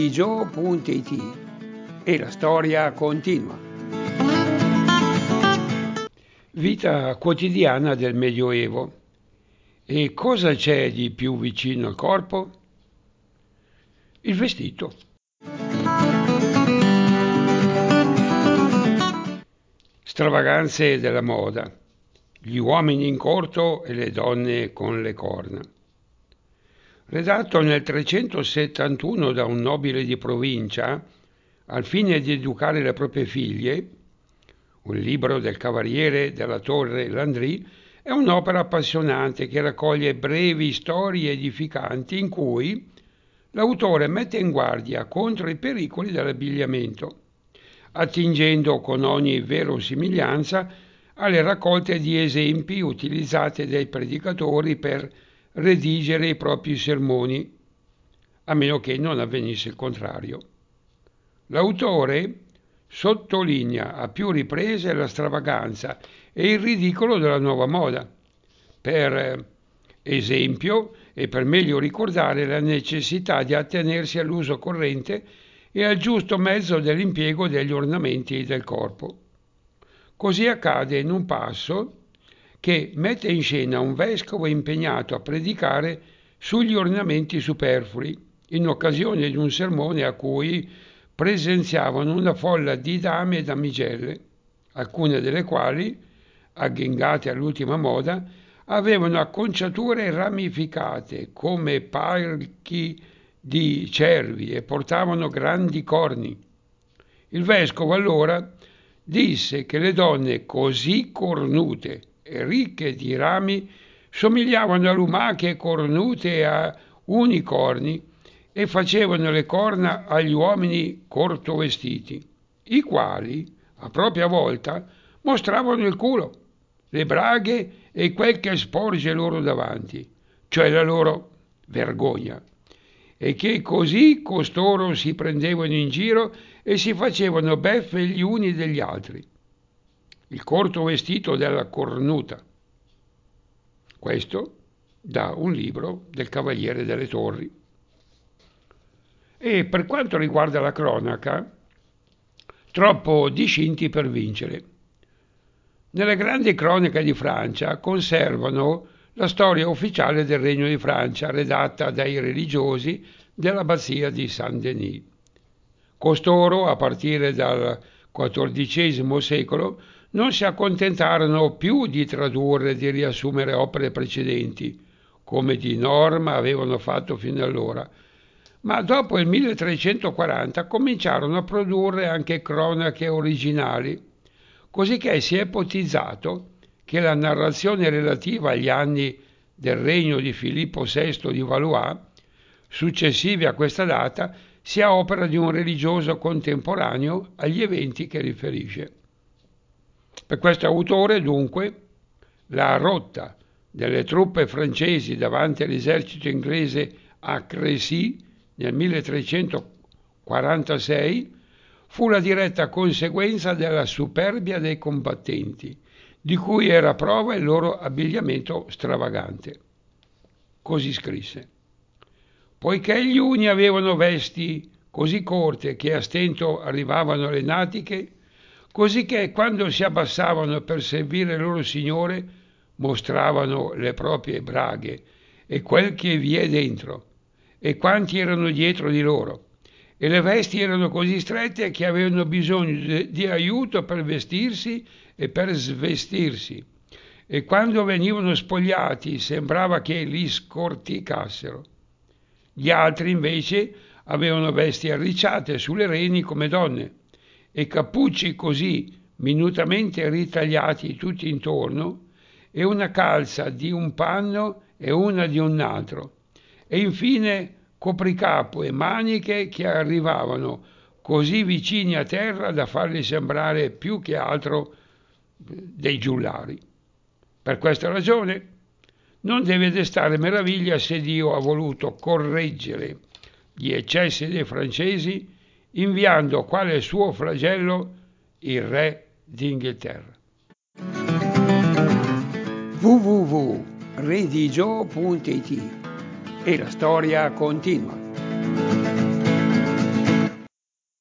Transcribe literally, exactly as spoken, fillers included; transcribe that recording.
redigio punto it e la storia continua. Vita quotidiana del Medioevo. E cosa c'è di più vicino al corpo? Il vestito. Stravaganze della moda. Gli uomini in corto e le donne con le corna. Redatto nel trecentosettantuno da un nobile di provincia, al fine di educare le proprie figlie, un libro del Cavaliere della Torre Landry è un'opera appassionante che raccoglie brevi storie edificanti in cui l'autore mette in guardia contro i pericoli dell'abbigliamento, attingendo con ogni verosimiglianza alle raccolte di esempi utilizzate dai predicatori per redigere i propri sermoni, a meno che non avvenisse il contrario. L'autore sottolinea a più riprese la stravaganza e il ridicolo della nuova moda, per esempio e per meglio ricordare la necessità di attenersi all'uso corrente e al giusto mezzo dell'impiego degli ornamenti del corpo. Così accade in un passo che mette in scena un vescovo impegnato a predicare sugli ornamenti superflui, in occasione di un sermone a cui presenziavano una folla di dame e damigelle, alcune delle quali, agghingate all'ultima moda, avevano acconciature ramificate come palchi di cervi e portavano grandi corni. Il vescovo allora disse che le donne così cornute e ricche di rami somigliavano a lumache cornute e a unicorni e facevano le corna agli uomini cortovestiti, i quali, a propria volta, mostravano il culo, le braghe e quel che sporge loro davanti, cioè la loro vergogna, e che così costoro si prendevano in giro e si facevano beffe gli uni degli altri. Il corto vestito della cornuta. Questo da un libro del Cavaliere delle Torri. E per quanto riguarda la cronaca, troppo discinti per vincere. Nelle grandi cronache di Francia conservano la storia ufficiale del Regno di Francia, redatta dai religiosi dell'abbazia di Saint-Denis. Costoro, a partire dal quattordicesimo secolo, non si accontentarono più di tradurre e di riassumere opere precedenti, come di norma avevano fatto fino allora, ma dopo il milletrecentoquaranta cominciarono a produrre anche cronache originali, cosicché si è ipotizzato che la narrazione relativa agli anni del regno di Filippo sesto di Valois, successivi a questa data, sia opera di un religioso contemporaneo agli eventi che riferisce. Per questo autore, dunque, la rotta delle truppe francesi davanti all'esercito inglese a Crécy nel milletrecentoquarantasei fu la diretta conseguenza della superbia dei combattenti, di cui era prova il loro abbigliamento stravagante. Così scrisse: poiché gli uni avevano vesti così corte che a stento arrivavano alle natiche, cosicché quando si abbassavano per servire il loro signore mostravano le proprie braghe e quel che vi è dentro, e quanti erano dietro di loro, e le vesti erano così strette che avevano bisogno di aiuto per vestirsi e per svestirsi, e quando venivano spogliati sembrava che li scorticassero. Gli altri invece avevano vesti arricciate sulle reni come donne e cappucci così minutamente ritagliati tutti intorno, e una calza di un panno e una di un altro, e infine copricapo e maniche che arrivavano così vicini a terra da farli sembrare più che altro dei giullari. Per questa ragione non deve destare meraviglia se Dio ha voluto correggere gli eccessi dei francesi inviando quale suo flagello il re d'Inghilterra. w w w punto redigio punto it e la storia continua.